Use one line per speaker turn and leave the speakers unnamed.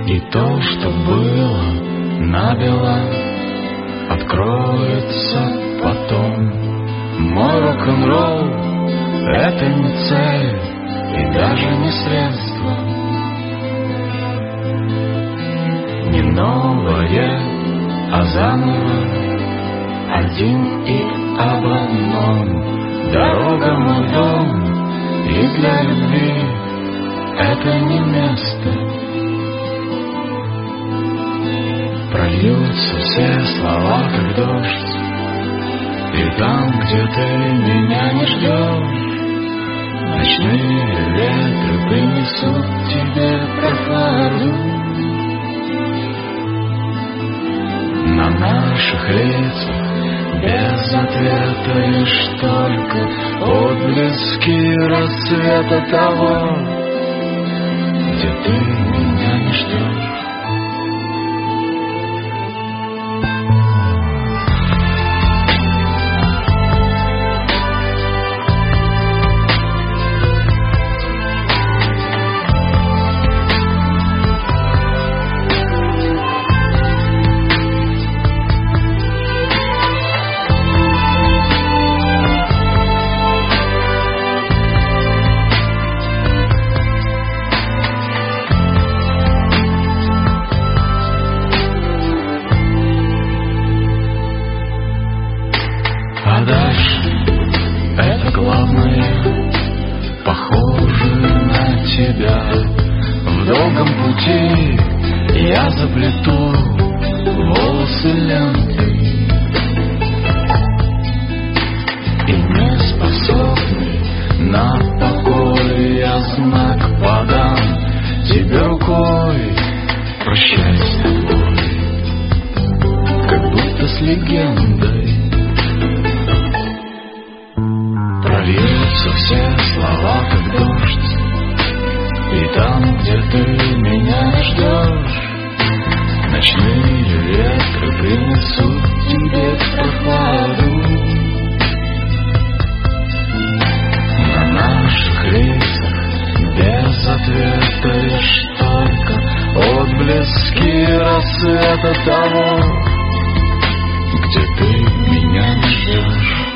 И то, что было набело, откроется потом. Мой рок-н-ролл — это не цель и даже не средство, не новое, а заново, один и об одном. Дорога — мой дом, и для любви это не место. Прольются все слова, как дождь, и там, где ты меня не ждешь, ночные ветры принесут тебе прохладу. На наших лицах без ответа лишь только отблески рассвета того, где ты меня не ждешь. А дальше это главное, похоже на тебя. В долгом пути я заплету волосы лентой, и не способный на покой я знак подам тебе рукой. Прощай с тобой, как будто с легендой. Прольются все слова, как дождь, и там, где ты меня не ждешь, ночные ветры принесут тебе прохладу. На наших лицах без ответа лишь только отблески рассвета того, где ты меня не ждешь.